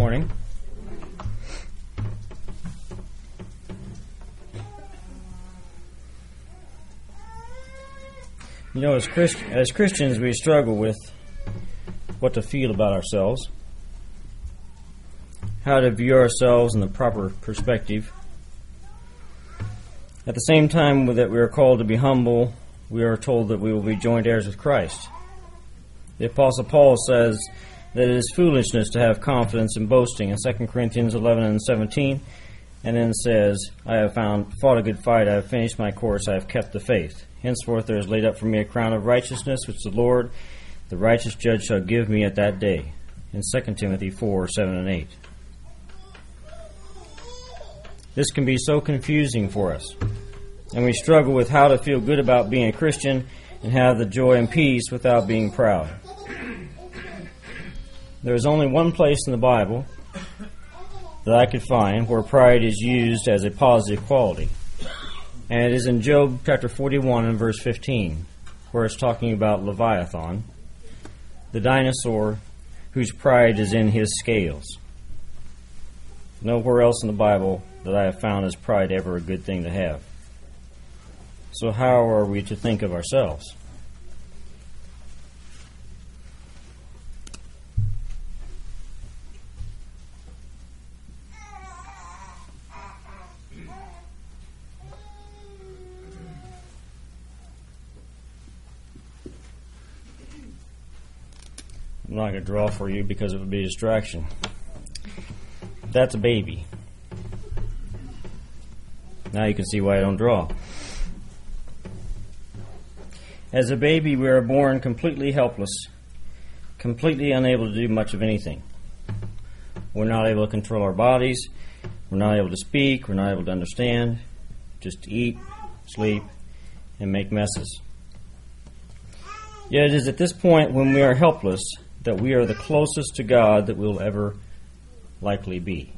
morning. You know, as Christians, we struggle with what to feel about ourselves, how to view ourselves in the proper perspective. At the same time that we are called to be humble, we are told that we will be joint heirs with Christ. The Apostle Paul says that it is foolishness to have confidence in boasting in 2 Corinthians 11 and 17, and then says, I have fought a good fight, I have finished my course, I have kept the faith. Henceforth there is laid up for me a crown of righteousness, which the Lord, the righteous judge, shall give me at that day. In 2 Timothy 4, 7 and 8. This can be so confusing for us, and we struggle with how to feel good about being a Christian and have the joy and peace without being proud. There is only one place in the Bible that I could find where pride is used as a positive quality. And it is in Job chapter 41 and verse 15, where it's talking about Leviathan, the dinosaur whose pride is in his scales. Nowhere else in the Bible that I have found is pride ever a good thing to have. So how are we to think of ourselves? I'm not going to draw for you because it would be a distraction. That's a baby. Now you can see why I don't draw. As a baby, we are born completely helpless, completely unable to do much of anything. We're not able to control our bodies. We're not able to speak. We're not able to understand. Just eat, sleep, and make messes. Yet it is at this point when we are helpless that we are the closest to God that we'll ever likely be.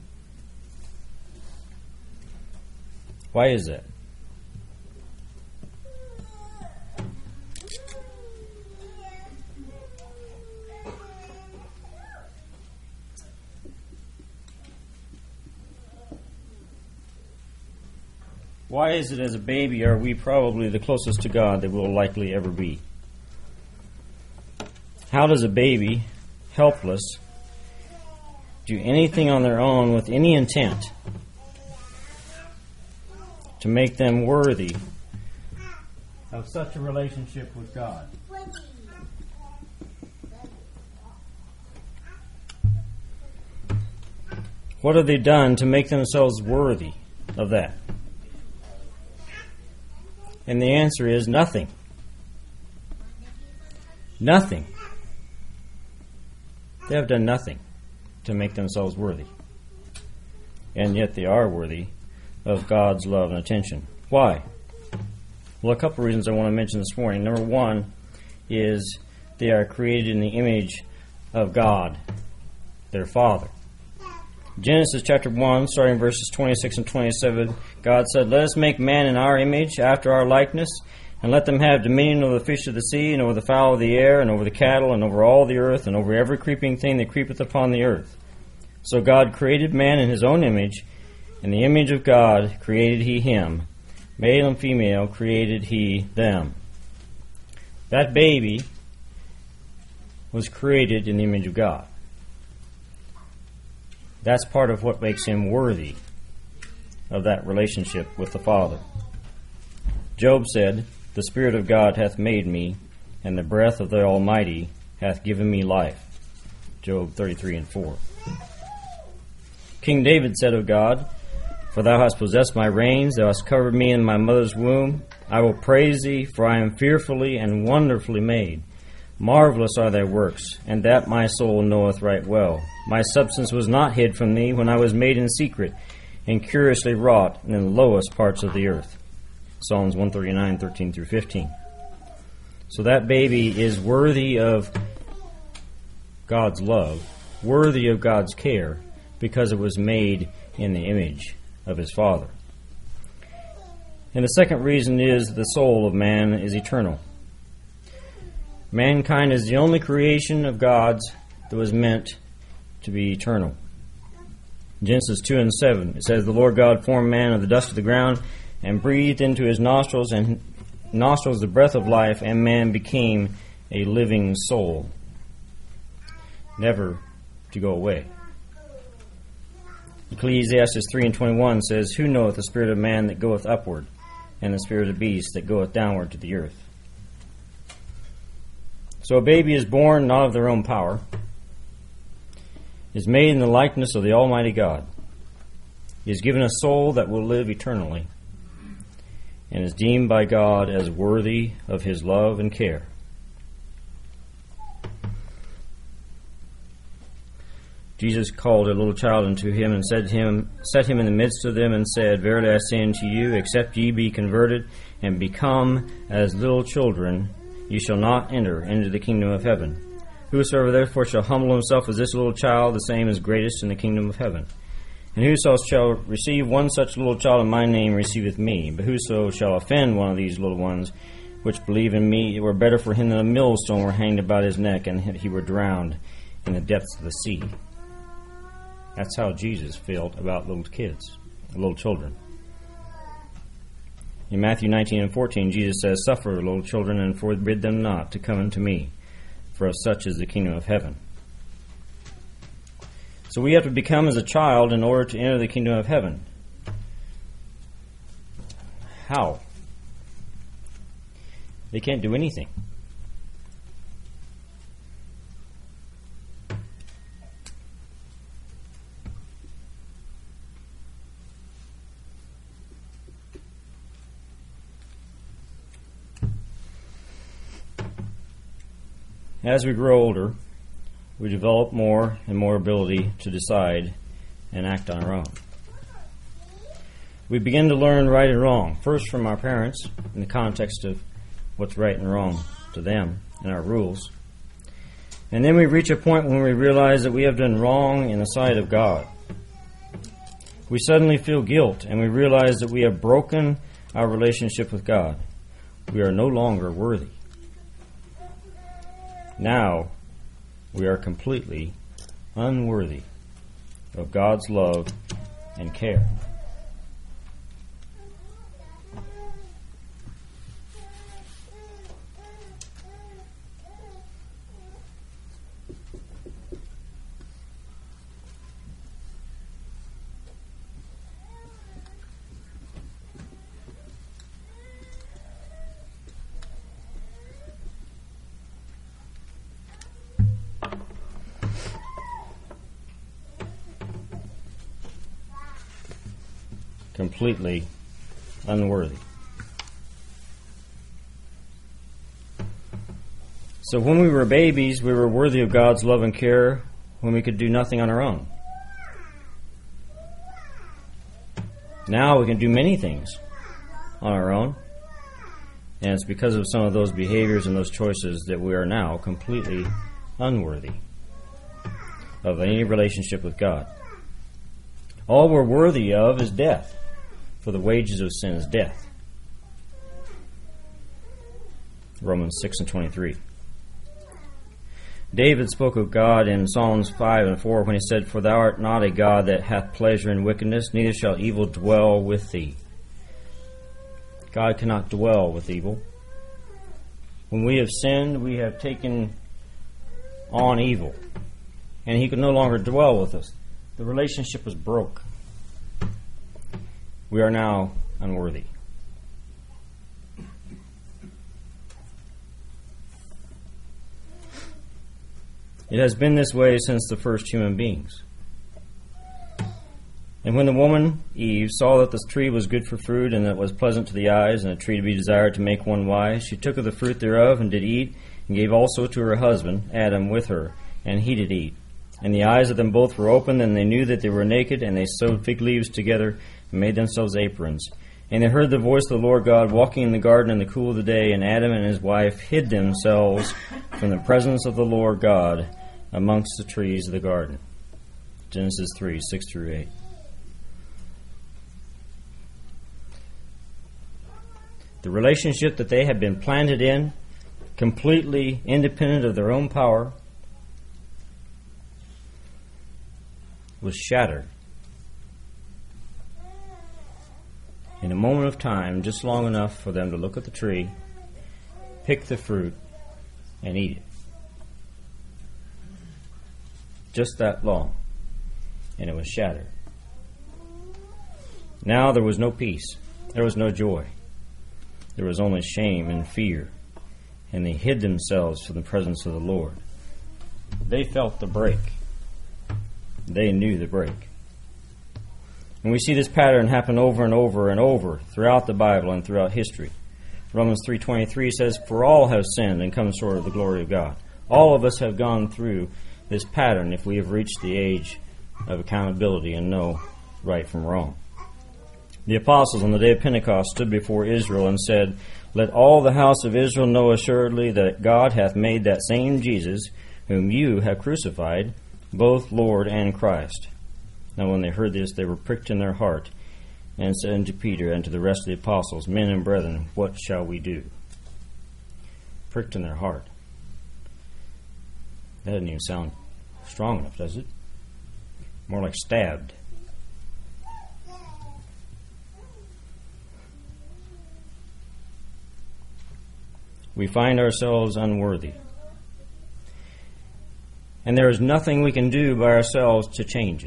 Why is that? Why is it as a baby are we probably the closest to God that we'll likely ever be? How does a baby, helpless, do anything on their own with any intent to make them worthy of such a relationship with God? What have they done to make themselves worthy of that? And the answer is nothing. Nothing. They have done nothing to make themselves worthy. And yet they are worthy of God's love and attention. Why? Well, a couple of reasons I want to mention this morning. Number one is they are created in the image of God, their Father. Genesis chapter 1, starting verses 26 and 27, God said, Let us make man in our image, after our likeness, and let them have dominion over the fish of the sea, and over the fowl of the air, and over the cattle, and over all the earth, and over every creeping thing that creepeth upon the earth. So God created man in his own image. In the image of God created he him. Male and female created he them. That baby was created in the image of God. That's part of what makes him worthy of that relationship with the Father. Job said, The Spirit of God hath made me, and the breath of the Almighty hath given me life. Job 33 and 4. King David said of God, For thou hast possessed my reins, thou hast covered me in my mother's womb. I will praise thee, for I am fearfully and wonderfully made. Marvelous are thy works, and that my soul knoweth right well. My substance was not hid from thee when I was made in secret, and curiously wrought in the lowest parts of the earth. Psalms 139, 13 through 15. So that baby is worthy of God's love, worthy of God's care, because it was made in the image of his Father. And the second reason is the soul of man is eternal. Mankind is the only creation of God's that was meant to be eternal. Genesis 2 and 7, it says, "The Lord God formed man of the dust of the ground and breathed into his nostrils the breath of life, and man became a living soul." Never to go away. Ecclesiastes 3 and 21 says, "Who knoweth the spirit of man that goeth upward, and the spirit of the beast that goeth downward to the earth?" So a baby is born not of their own power, is made in the likeness of the Almighty God. He is given a soul that will live eternally, and is deemed by God as worthy of His love and care. Jesus called a little child unto him and set him in the midst of them and said, "Verily I say unto you, except ye be converted and become as little children, ye shall not enter into the kingdom of heaven. Whosoever therefore shall humble himself as this little child, the same is greatest in the kingdom of heaven. And whoso shall receive one such little child in my name receiveth me. But whoso shall offend one of these little ones which believe in me, it were better for him that a millstone were hanged about his neck, and he were drowned in the depths of the sea." That's how Jesus felt about little kids, little children. In Matthew 19 and 14, Jesus says, "Suffer little children and forbid them not to come unto me, for of such is the kingdom of heaven." So we have to become as a child in order to enter the kingdom of heaven. How? They can't do anything. As we grow older, we develop more and more ability to decide and act on our own. We begin to learn right and wrong, first from our parents, in the context of what's right and wrong to them and our rules. And then we reach a point when we realize that we have done wrong in the sight of God. We suddenly feel guilt, and we realize that we have broken our relationship with God. We are no longer worthy. Now, we are completely unworthy of God's love and care. Completely unworthy. So when we were babies, we were worthy of God's love and care when we could do nothing on our own. Now we can do many things on our own, and it's because of some of those behaviors and those choices that we are now completely unworthy of any relationship with God. All we're worthy of is death. For the wages of sin is death. Romans 6 and 23. David spoke of God in Psalms 5 and 4 when he said, "For thou art not a God that hath pleasure in wickedness, neither shall evil dwell with thee." God cannot dwell with evil. When we have sinned, we have taken on evil, and He can no longer dwell with us. The relationship is broke. We are now unworthy. It has been this way since the first human beings. And when the woman, Eve, saw that the tree was good for food, and that it was pleasant to the eyes, and a tree to be desired to make one wise, she took of the fruit thereof, and did eat, and gave also to her husband, Adam, with her, and he did eat. And the eyes of them both were opened, and they knew that they were naked, and they sewed fig leaves together, and made themselves aprons. And they heard the voice of the Lord God walking in the garden in the cool of the day, and Adam and his wife hid themselves from the presence of the Lord God amongst the trees of the garden. Genesis 3, 6 through 8. The relationship that they had been planted in, completely independent of their own power, was shattered moment of time, just long enough for them to look at the tree, pick the fruit, and eat it. Just that long. And it was shattered. Now there was no peace. There was no joy. There was only shame and fear. And they hid themselves from the presence of the Lord. They felt the break. They knew the break. And we see this pattern happen over and over and over throughout the Bible and throughout history. Romans 3:23 says, "For all have sinned and come short of the glory of God." All of us have gone through this pattern if we have reached the age of accountability and know right from wrong. The apostles on the day of Pentecost stood before Israel and said, "Let all the house of Israel know assuredly that God hath made that same Jesus, whom you have crucified, both Lord and Christ." Now when they heard this, they were pricked in their heart, and said unto Peter and to the rest of the apostles, "Men and brethren, what shall we do?" Pricked in their heart. That doesn't even sound strong enough, does it? More like stabbed. We find ourselves unworthy. And there is nothing we can do by ourselves to change it.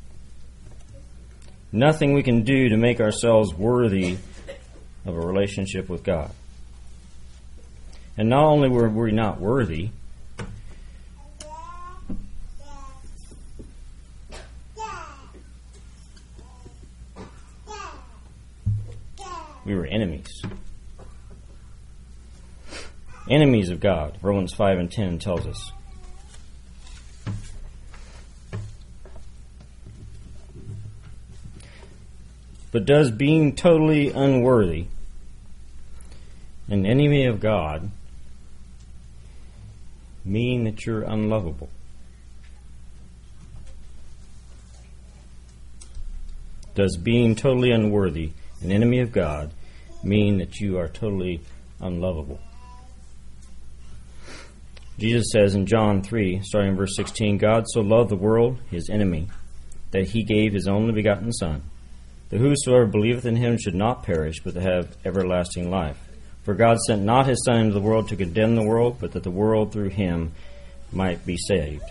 Nothing we can do to make ourselves worthy of a relationship with God. And not only were we not worthy, we were enemies. Enemies of God, Romans 5:10 tells us. But does being totally unworthy, an enemy of God, mean that you're unlovable? Does being totally unworthy, an enemy of God, mean that you are totally unlovable? Jesus says in John 3, starting in verse 16, "God so loved the world, his enemy, that he gave his only begotten Son, that whosoever believeth in him should not perish, but to have everlasting life. For God sent not his Son into the world to condemn the world, but that the world through him might be saved."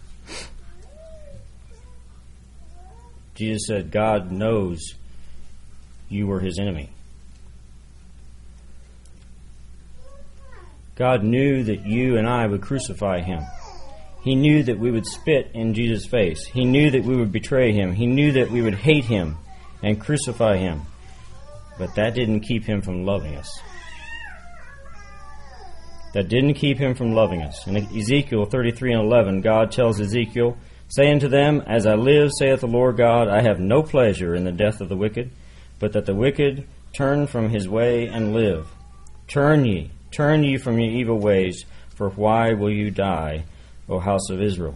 Jesus said God knows you were his enemy. God knew that you and I would crucify him. He knew that we would spit in Jesus' face. He knew that we would betray him. He knew that we would hate him and crucify him. But that didn't keep him from loving us. That didn't keep him from loving us. In Ezekiel 33:11, God tells Ezekiel, "Say unto them, As I live, saith the Lord God, I have no pleasure in the death of the wicked, but that the wicked turn from his way and live. Turn ye from your evil ways, for why will you die, O house of Israel?"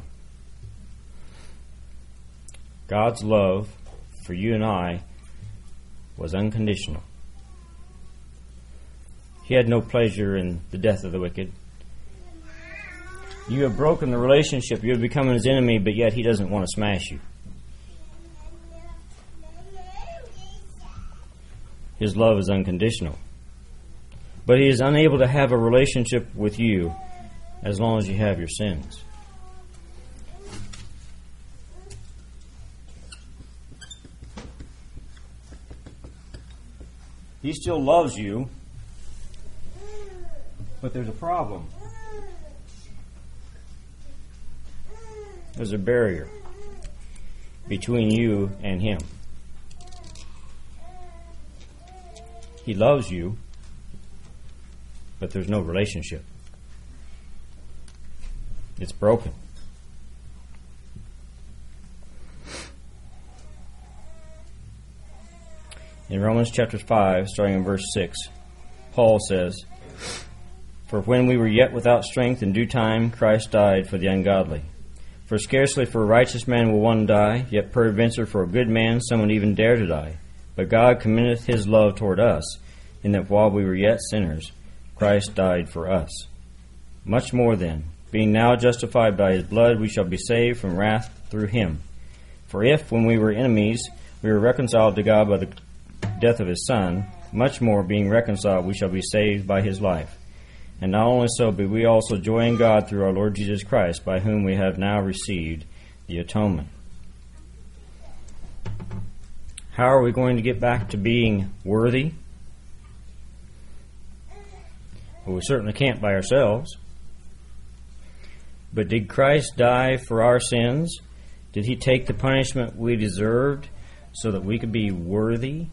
God's love for you and I was unconditional. He had no pleasure in the death of the wicked. You have broken the relationship. You have become his enemy, but yet he doesn't want to smash you. His love is unconditional. But he is unable to have a relationship with you as long as you have your sins. He still loves you, but there's a problem. There's a barrier between you and him. He loves you, but there's no relationship. It's broken. In Romans chapter 5, starting in verse 6, Paul says, "For when we were yet without strength, in due time Christ died for the ungodly. For scarcely for a righteous man will one die, yet peradventure for a good man some would even dare to die. But God commendeth his love toward us, in that while we were yet sinners, Christ died for us. Much more then, being now justified by his blood, we shall be saved from wrath through him. For if, when we were enemies, we were reconciled to God by the death of his Son, much more, being reconciled, we shall be saved by his life. And not only so, but we also joy in God through our Lord Jesus Christ, by whom we have now received the atonement. How are we going to get back to being worthy? Well, we certainly can't by ourselves. But did Christ die for our sins? Did he take the punishment we deserved so that we could be worthy?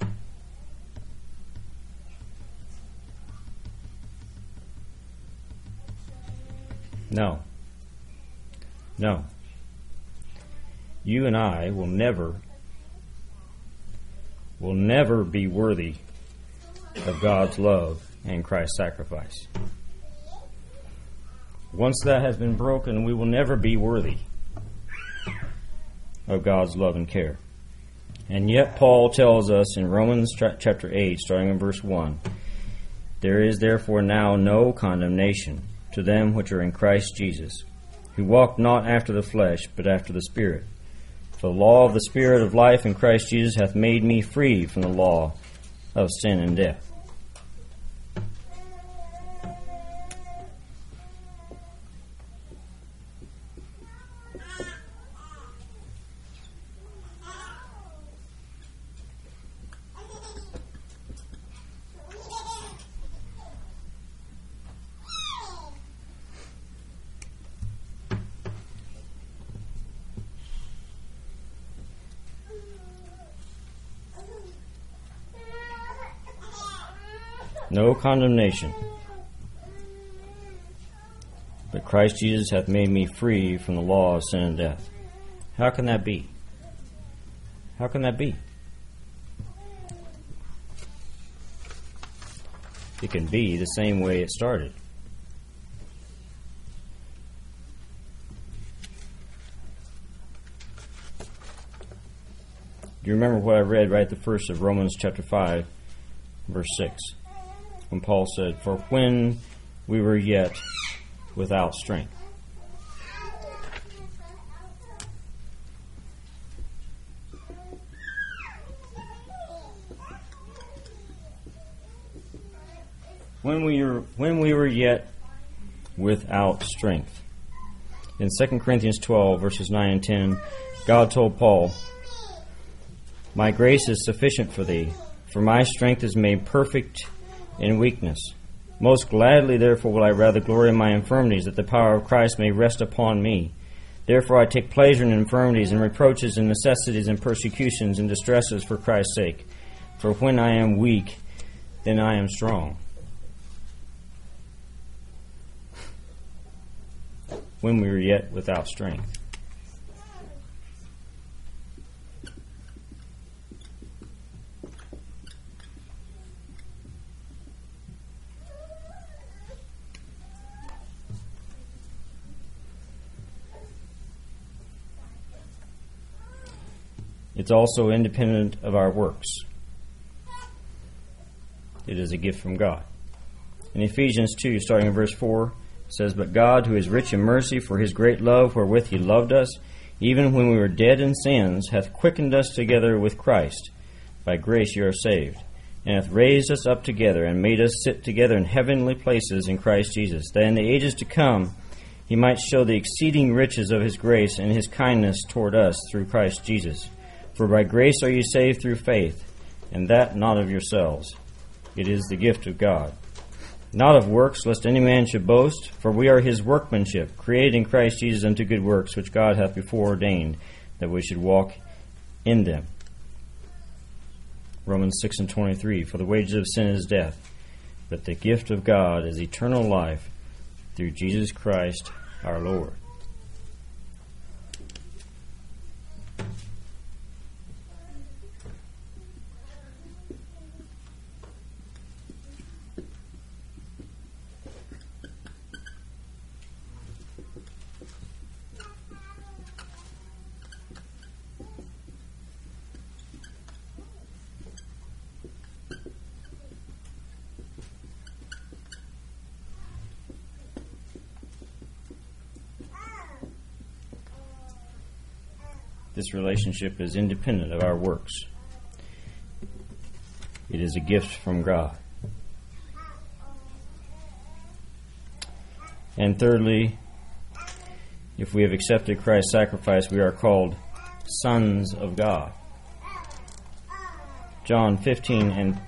No. No. You and I will never be worthy of God's love and Christ's sacrifice. Once that has been broken, we will never be worthy of God's love and care. And yet Paul tells us in Romans chapter 8, starting in verse 1, there is therefore now no condemnation to them which are in Christ Jesus, who walk not after the flesh, but after the Spirit. For the law of the Spirit of life in Christ Jesus hath made me free from the law of sin and death. No condemnation. But Christ Jesus hath made me free from the law of sin and death. How can that be? How can that be? It can be the same way it started. Do you remember what I read right at the first of Romans chapter 5, verse 6? When Paul said, "For when we were yet without strength." When we were yet without strength. In 2 Corinthians 12, verses 9 and 10, God told Paul, "My grace is sufficient for thee, for my strength is made perfect in weakness. Most gladly, therefore, will I rather glory in my infirmities, that the power of Christ may rest upon me. Therefore I take pleasure in infirmities, and reproaches, and necessities, and persecutions, and distresses for Christ's sake. For when I am weak, then I am strong." When we were yet without strength. It's also independent of our works. It is a gift from God. In Ephesians 2, starting in verse 4, it says, "But God, who is rich in mercy, for his great love wherewith he loved us, even when we were dead in sins, hath quickened us together with Christ. By grace you are saved, and hath raised us up together, and made us sit together in heavenly places in Christ Jesus, that in the ages to come he might show the exceeding riches of his grace and his kindness toward us through Christ Jesus. For by grace are you saved through faith, and that not of yourselves. It is the gift of God. Not of works, lest any man should boast, for we are his workmanship, created in Christ Jesus unto good works, which God hath before ordained, that we should walk in them." Romans 6 and 23, "For the wages of sin is death, but the gift of God is eternal life through Jesus Christ our Lord." This relationship is independent of our works. It is a gift from God. And thirdly, if we have accepted Christ's sacrifice, we are called sons of God. John 15 and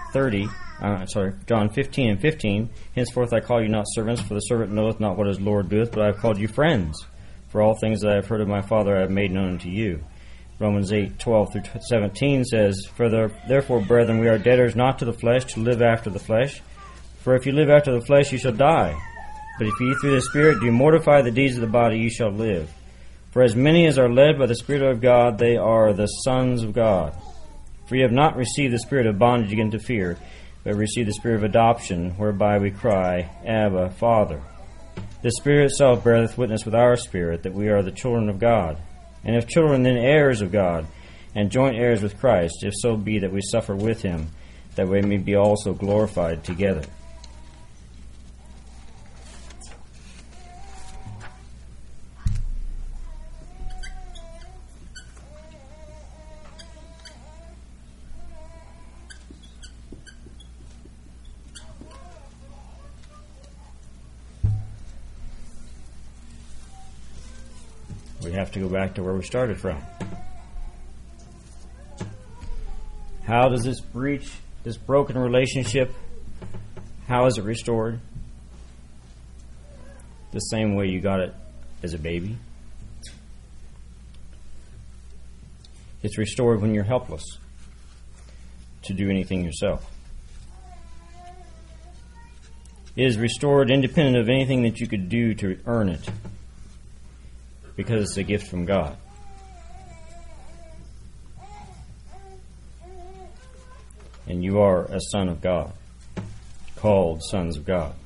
15, henceforth I call you not servants, for the servant knoweth not what his Lord doeth, but I have called you friends. For all things that I have heard of my Father I have made known unto you. Romans 8:12 through 17 says, Therefore, brethren, we are debtors not to the flesh, to live after the flesh. For if you live after the flesh, you shall die. But if ye through the Spirit do mortify the deeds of the body, ye shall live. For as many as are led by the Spirit of God, they are the sons of God. For ye have not received the spirit of bondage again to fear, but received the spirit of adoption, whereby we cry, Abba, Father. The Spirit itself beareth witness with our spirit that we are the children of God. And if children, then heirs of God, and joint heirs with Christ, if so be that we suffer with him, that we may be also glorified together. We have to go back to where we started from. How does this broken relationship, how is it restored? The same way you got it as a baby. It's restored when you're helpless to do anything yourself. It is restored independent of anything that you could do to earn it, because it's a gift from God. And you are a son of God, called sons of God.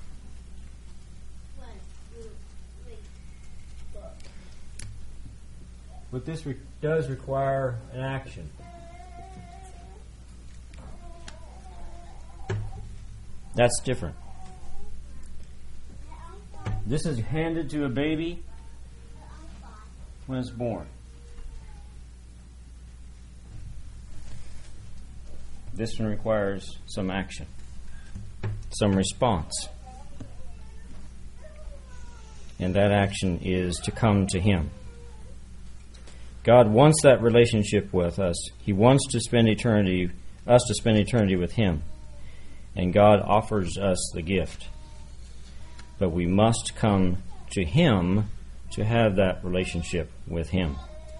But this does require an action. That's different. This is handed to a baby when it's born. This one requires some action, some response. And that action is to come to Him. God wants that relationship with us. He wants to spend eternity with Him. And God offers us the gift. But we must come to Him to have that relationship with Him.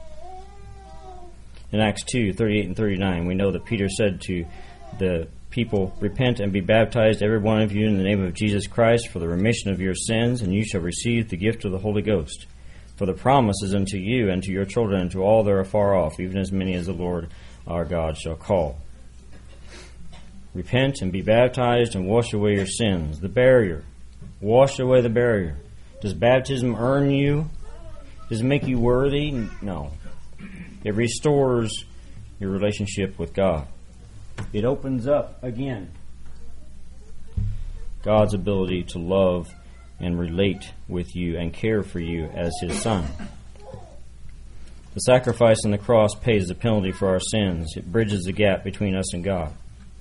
In Acts 2:38 and 39, we know that Peter said to the people, Repent and be baptized, every one of you, in the name of Jesus Christ, for the remission of your sins, and you shall receive the gift of the Holy Ghost. For the promise is unto you and to your children and to all that are far off, even as many as the Lord our God shall call. Repent and be baptized and wash away your sins. The barrier. Wash away the barrier. Does baptism earn you? Does it make you worthy? No. It restores your relationship with God. It opens up, again, God's ability to love and relate with you and care for you as His Son. The sacrifice on the cross pays the penalty for our sins. It bridges the gap between us and God.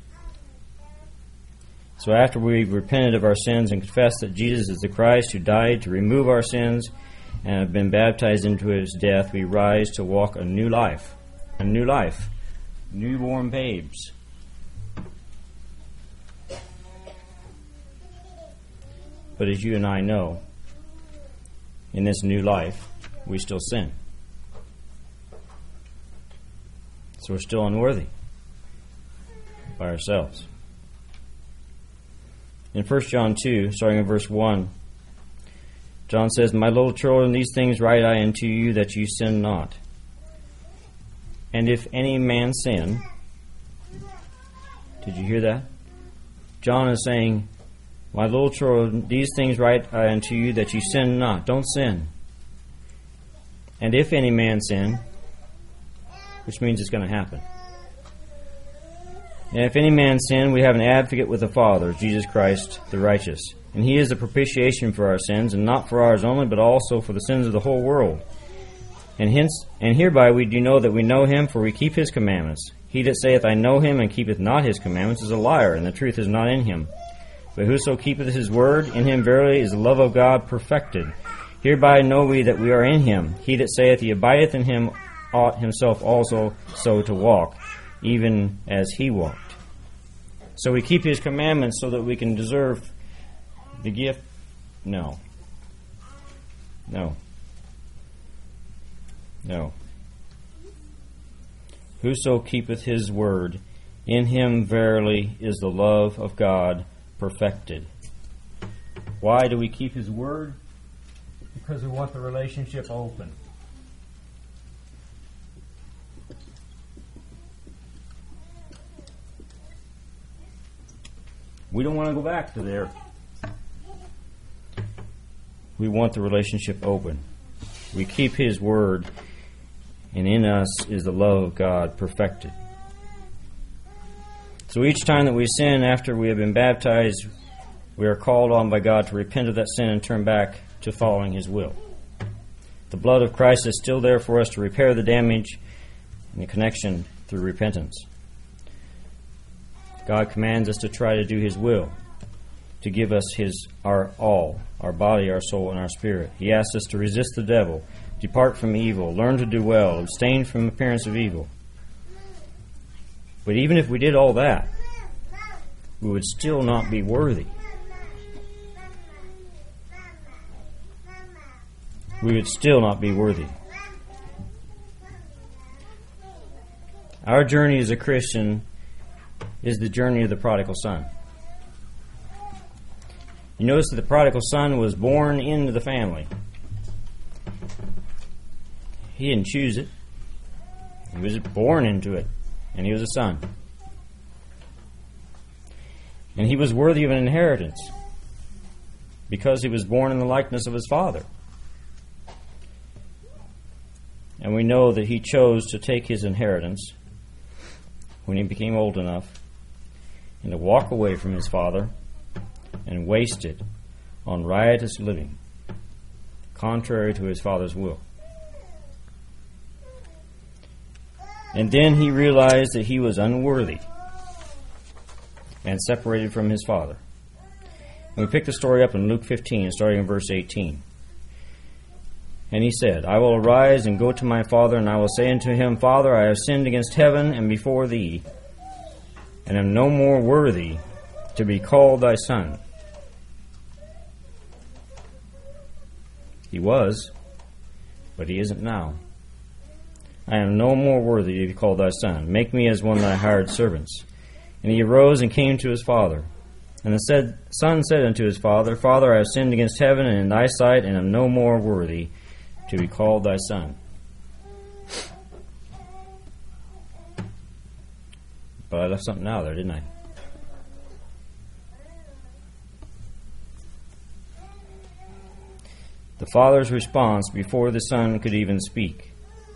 So after we've repented of our sins and confessed that Jesus is the Christ who died to remove our sins and have been baptized into His death, we rise to walk a new life. A new life. Newborn babes. But as you and I know, in this new life, we still sin. So we're still unworthy by ourselves. In 1 John 2, starting in verse 1, John says, My little children, these things write I unto you, that you sin not. And if any man sin, did you hear that? John is saying, My little children, these things write I unto you, that you sin not. Don't sin. And if any man sin, which means it's going to happen. And if any man sin, we have an advocate with the Father, Jesus Christ the righteous. And He is the propitiation for our sins, and not for ours only, but also for the sins of the whole world. And hereby we do know that we know Him, for we keep His commandments. He that saith, I know him, and keepeth not his commandments, is a liar, and the truth is not in him. But whoso keepeth his word, in him verily is the love of God perfected. Hereby know we that we are in him. He that saith he abideth in him ought himself also so to walk, even as he walked. So we keep his commandments so that we can deserve the gift? No. Whoso keepeth his word, in him verily is the love of God perfected. Why do we keep his word? Because we want the relationship open. We don't want to go back to there. We want the relationship open. We keep his word, and in us is the love of God perfected. So each time that we sin after we have been baptized, we are called on by God to repent of that sin and turn back to following his will. The blood of Christ is still there for us to repair the damage and the connection through repentance. God commands us to try to do his will, to give us our all, our body, our soul, and our spirit. He asks us to resist the devil, depart from evil, learn to do well, abstain from appearance of evil. But even if we did all that, we would still not be worthy. We would still not be worthy. Our journey as a Christian is the journey of the prodigal son. You notice that the prodigal son was born into the family. He didn't choose it. He was born into it, and he was a son. And he was worthy of an inheritance because he was born in the likeness of his father. And we know that he chose to take his inheritance when he became old enough and to walk away from his father and waste it on riotous living, contrary to his father's will. And then he realized that he was unworthy and separated from his father. And we pick the story up in Luke 15, starting in verse 18. And he said, I will arise and go to my father, and I will say unto him, Father, I have sinned against heaven and before thee, and am no more worthy to be called thy son. He was, but he isn't now. I am no more worthy to be called thy son. Make me as one of thy hired servants. And he arose and came to his father. And the son said unto his father, Father, I have sinned against heaven and in thy sight, and am no more worthy to be called thy son. But I left something out there, didn't I? The father's response before the son could even speak.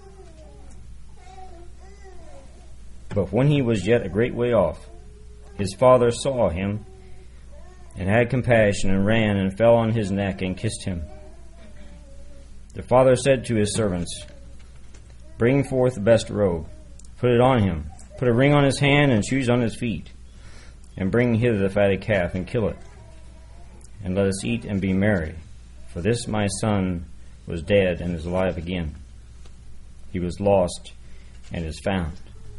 But when he was yet a great way off, his father saw him and had compassion and ran and fell on his neck and kissed him. The father said to his servants, Bring forth the best robe, put it on him, put a ring on his hand and shoes on his feet, and bring hither the fatted calf and kill it, and let us eat and be merry. For this my son was dead and is alive again. He was lost and is found.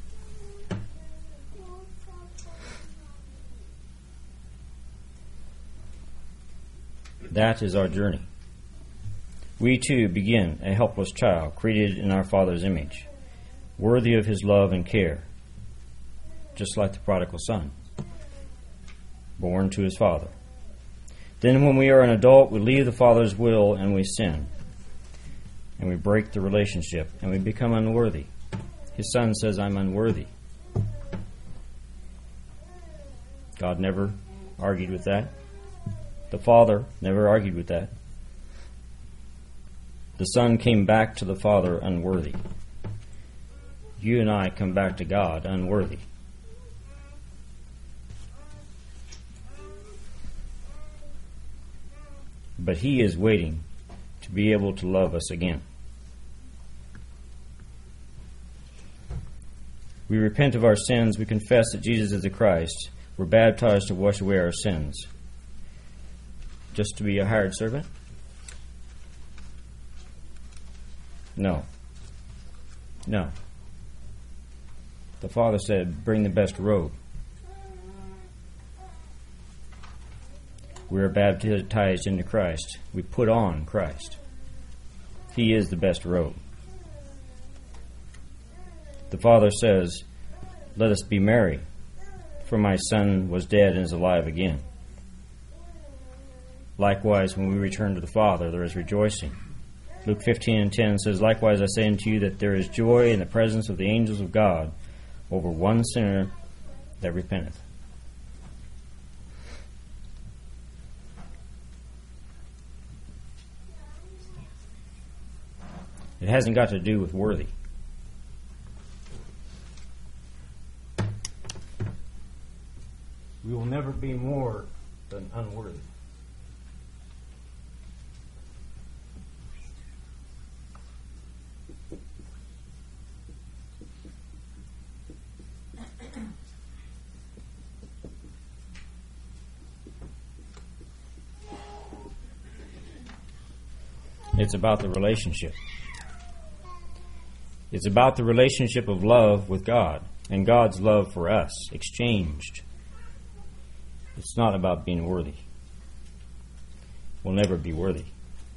That is our journey. We too begin a helpless child created in our Father's image, worthy of his love and care, just like the prodigal son, born to his father. Then when we are an adult, we leave the Father's will and we sin, and we break the relationship, and we become unworthy. His son says, I'm unworthy. God never argued with that. The Father never argued with that. The Son came back to the Father unworthy. You and I come back to God unworthy. But He is waiting to be able to love us again. We repent of our sins. We confess that Jesus is the Christ. We're baptized to wash away our sins. Just to be a hired servant? No. No. The Father said, bring the best robe. We are baptized into Christ. We put on Christ. He is the best robe. The Father says, let us be merry, for my son was dead and is alive again. Likewise, when we return to the Father, there is rejoicing. Luke 15:10 says, likewise I say unto you that there is joy in the presence of the angels of God over one sinner that repenteth. It hasn't got to do with worthy. We will never be more than unworthy. It's about the relationship. It's about the relationship of love with God and God's love for us, exchanged. It's not about being worthy. We'll never be worthy.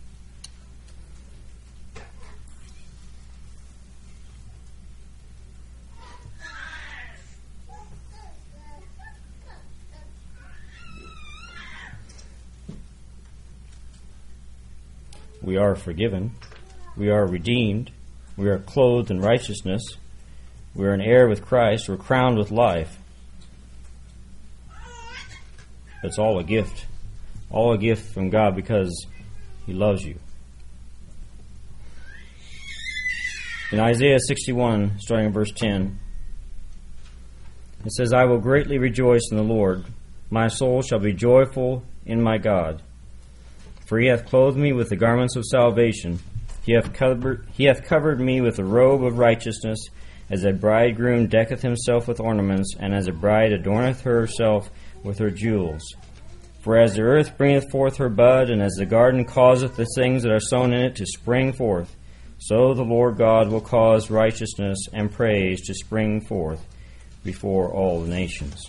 We are forgiven. We are redeemed. We are clothed in righteousness. We are an heir with Christ. We're crowned with life. It's all a gift. All a gift from God because He loves you. In Isaiah 61, starting in verse 10, it says, I will greatly rejoice in the Lord. My soul shall be joyful in my God. For He hath clothed me with the garments of salvation. He hath covered me with a robe of righteousness, as a bridegroom decketh himself with ornaments, and as a bride adorneth herself with her jewels. For as the earth bringeth forth her bud, and as the garden causeth the things that are sown in it to spring forth, so the Lord God will cause righteousness and praise to spring forth before all the nations.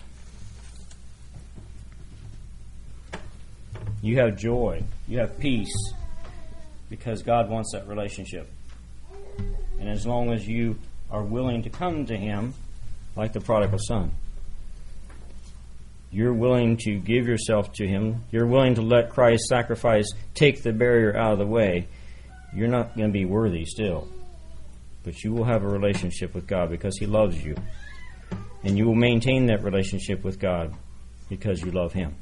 You have joy. You have peace. Because God wants that relationship. And as long as you are willing to come to Him, like the prodigal son, you're willing to give yourself to Him, you're willing to let Christ's sacrifice take the barrier out of the way, you're not going to be worthy still. But you will have a relationship with God because He loves you. And you will maintain that relationship with God because you love Him.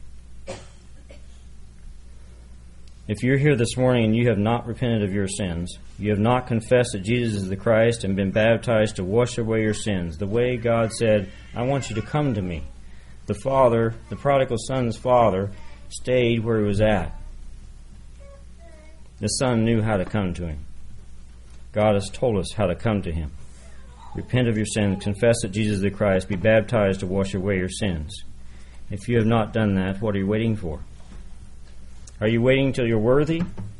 If you're here this morning and you have not repented of your sins, you have not confessed that Jesus is the Christ and been baptized to wash away your sins, the way God said, I want you to come to me. The father, the prodigal son's father, stayed where he was at. The son knew how to come to him. God has told us how to come to Him. Repent of your sins, confess that Jesus is the Christ, be baptized to wash away your sins. If you have not done that, what are you waiting for? Are you waiting until you're worthy?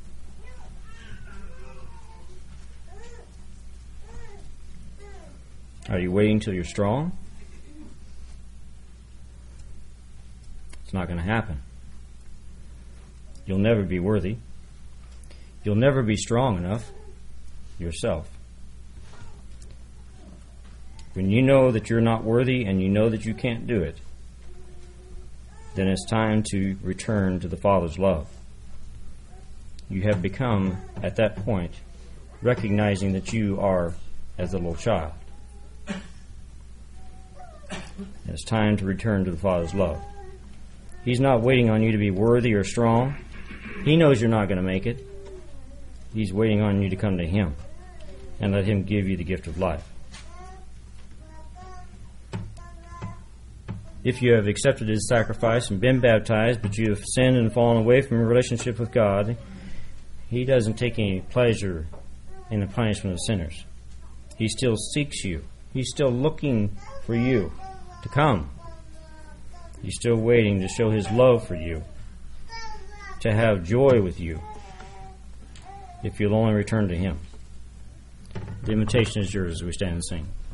Are you waiting until you're strong? It's not going to happen. You'll never be worthy. You'll never be strong enough yourself. When you know that you're not worthy and you know that you can't do it, then it's time to return to the Father's love. You have become, at that point, recognizing that you are as a little child. And it's time to return to the Father's love. He's not waiting on you to be worthy or strong. He knows you're not going to make it. He's waiting on you to come to Him and let Him give you the gift of life. If you have accepted His sacrifice and been baptized, but you have sinned and fallen away from your relationship with God, He doesn't take any pleasure in the punishment of sinners. He still seeks you. He's still looking for you to come. He's still waiting to show His love for you, to have joy with you, if you'll only return to Him. The invitation is yours as we stand and sing.